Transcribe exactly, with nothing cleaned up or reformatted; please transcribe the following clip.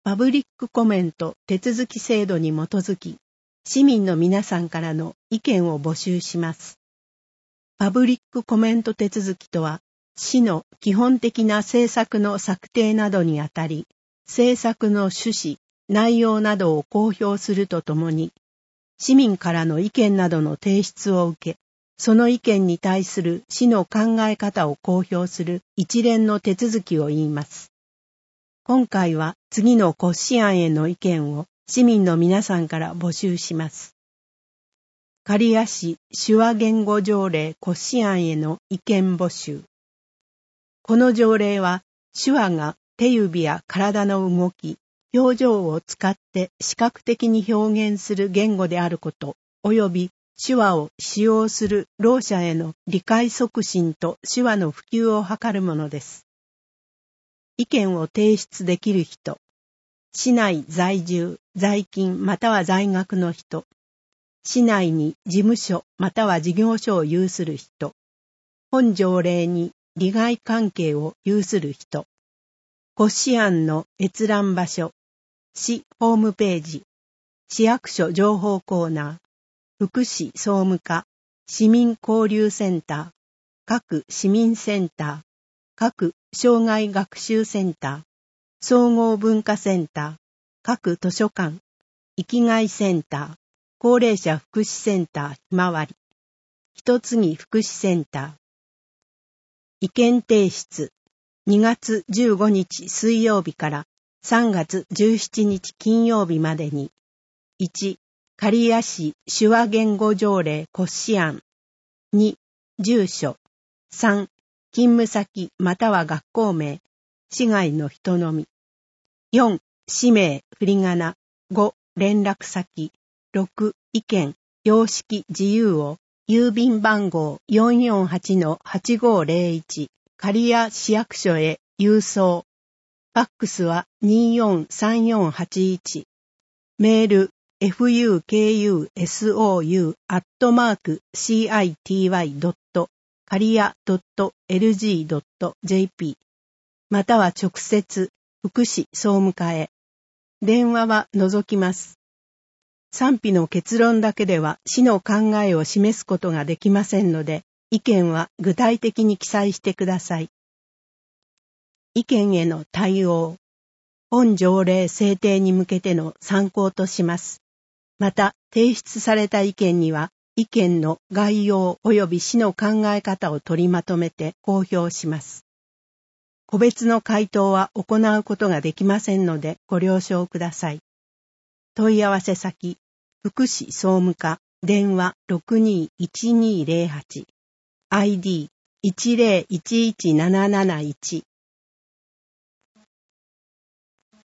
パブリックコメント手続き制度に基づき、市民の皆さんからの意見を募集します。パブリックコメント手続きとは、市の基本的な政策の策定などにあたり、政策の趣旨、内容などを公表するとともに、市民からの意見などの提出を受け、その意見に対する市の考え方を公表する一連の手続きを言います。今回は次の骨子案への意見を市民の皆さんから募集します。刈谷市手話言語条例骨子案への意見募集。この条例は手話が手指や体の動き、表情を使って視覚的に表現する言語であること、及び手話を使用するろう者への理解促進と手話の普及を図るものです。意見を提出できる人、市内在住、在勤または在学の人、市内に事務所または事業所を有する人、本条例に利害関係を有する人、骨子案の閲覧場所、市ホームページ、市役所情報コーナー、福祉総務課、市民交流センター、各市民センター、各障害学習センター、総合文化センター、各図書館、生きがいセンター、高齢者福祉センターひまわり、ひとつぎ福祉センター。意見提出、にがつじゅうごにち水曜日からさんがつじゅうしちにち金曜日までに、いち、刈谷市手話言語条例骨子案、に、住所、さん、勤務先または学校名、市外の人のみ、よん、氏名、振り仮名、ご、連絡先、ろく、意見、様式、自由を、郵便番号 よんよんはちのはちごーぜろいち、刈谷市役所へ郵送。ファックスはによんさんよんはちいち。メール、フクソウ アットマーク シーアイティーワイ ドット カリヤ ドット エルジー ドット ジェーピー または直接福祉総務課へ。電話は除きます。賛否の結論だけでは市の考えを示すことができませんので、意見は具体的に記載してください。意見への対応。本条例制定に向けての参考とします。また、提出された意見には、意見の概要及び市の考え方を取りまとめて公表します。個別の回答は行うことができませんのでご了承ください。問い合わせ先、福祉総務課、電話 ろくにーいちにーぜろはち、アイディーいちぜろいちいちなななないち